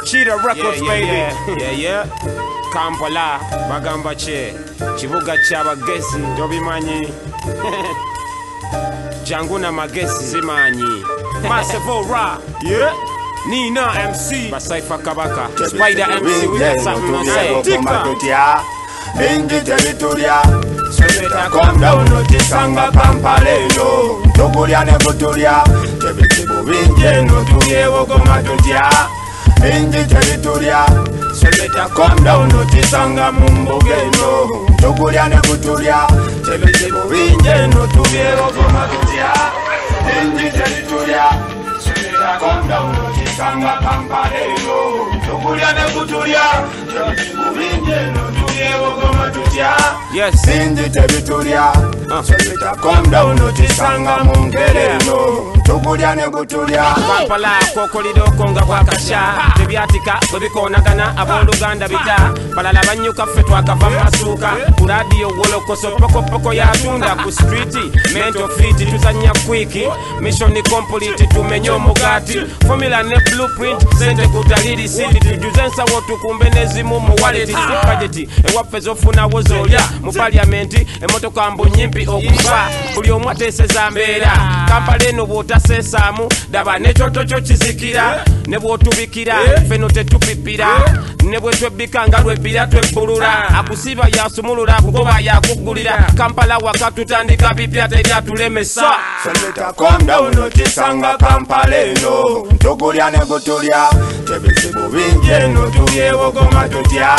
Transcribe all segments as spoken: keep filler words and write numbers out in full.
Cheetah Records, yeah, yeah, baby. Yeah, yeah, yeah. Kampala, bagamba che, kibuga ky'abagezi, tobimanyi. Janguna magezi zimanyi. Massive Ra, Yeah. Nina M C, Basaifa Kabaka, Spider M C, we got something to say. Tika. Bingi teritulia Sebeta calm down notisanga Kampala eno Tukulia ne kutulia Tebizibu bingi notuye wogoma tutya Bingi teritulia Sebeta calm down notisanga mumbuge eno Tukulia ne kutulia Tebizibu bingi notuye wogoma tutya Bingi teritulia Sebeta calm down notisanga Kampala eno Tukulia ne kutulia Tebizibu bingi notuye wogoma tutya yes. Bingi teritulia Sebeta calm down notisanga mungere eno Tukulia ne kutulia Kampala kokolido konga bwakasha tebyatika bwebikonagana abooluganda bita balala banyuka ffe twakava masuuka ku radio wolokoso pokopoko yatunda ku streeti mental fit tuzanya kwiki mission complete tumenye omugati formula ne blueprint sente kutaliri sindi tujuze ensawo tukumbe nezimu mu wallet budget ewaffe zofuna wozolya mu parliament emotoka mbu nyimpi okufa buli omwe ateeseza mbeera Kampala eno bw'otaseesaamu daba nekyoto kyo kizikira ne bw'otubikira feno tetupipira ne bwe twebbika nga lwebbira twebbulula akusiba yasumulula akugoba yakugulira Kampala waka tutandika bipya teryatulemesa Sebeta calm down notisanga Kampala eno Tukulya ne kutulya Tebizibu bingi eno tuye wogoma tutya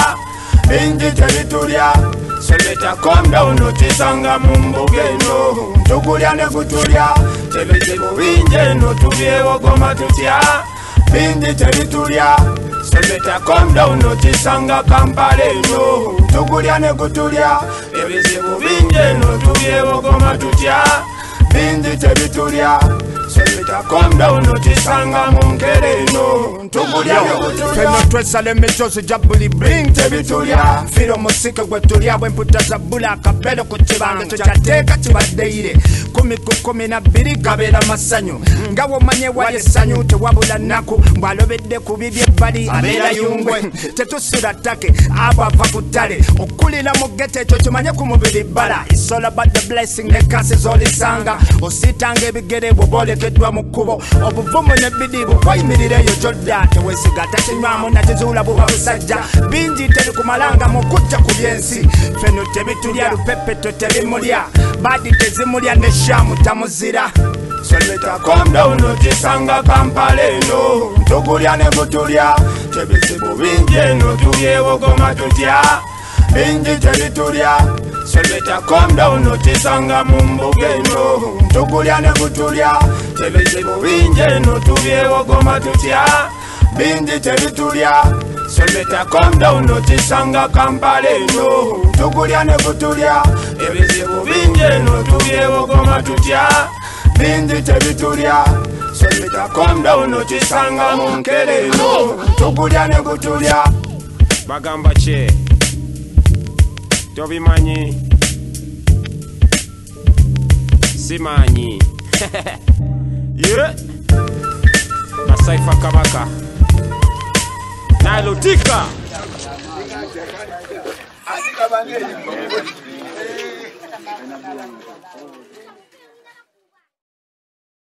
Bingi teritulia Sebeta calm down notisanga mumbuge eno Tukulya ne kutulya Tebizibu bingi eno tuye wogoma tutya Bingi teritulia Sebeta calm down notisanga Kampala eno Tukulya ne kutulya Tebizibu bingi eno tuye wogoma tutya Bingi teritulia Sebeta calm down notisanga mungere eno Tukulya ne kutulya Feno twesale michozi jabuli bring tebitulya Firo musike gwe tulya bwemputa za bula kapelo ku kibange tukyateeka kibaddeire kumi ku kumi na bbiri kabeera masanyu nga womanye wali essanyu tewabula nnaku bw'alobedde ku bibye ebbali abeera yungwe tetusula ttake abo ava ku ttale okulira mu gete ekyo kimanye ku mubiri bbala It's all about the blessing ne kasi z'olisanga osiitanga ebigere bwe boolekeddwa mu kkubo obuvumu n'ebbidiibu bw'oyimiriraeyo gy'odda tewesiga takinywamu nakizuula buba busajja bingi terikumalanga mu kujja ku byensi feno tebitulya lupepeto tebimulya badi tezimulya ne shamu tamuzira Sebeta calm down notisanga Kampala eno Tukulya ne kutulya Tebizibu bingi eno tuye wogoma tutya Bingi teritulia Sebeta calm down notisanga mumbuge eno Tukulya ne kutulya Tebizibu bingi eno tuye wogoma tutya Bingi teritulia Sebeta calm down notisanga Kampala eno Tukulya ne kutulya Ebizibu bingi eno tuye wogoma tutya Bingi teritulia Sebeta calm down notisanga mungere eno Tukulya ne kutulya Bagamba che, tobimanyi. Simanyi. Yeah. Basaifa Kabaka. Nailo Tika. Asika bangeli.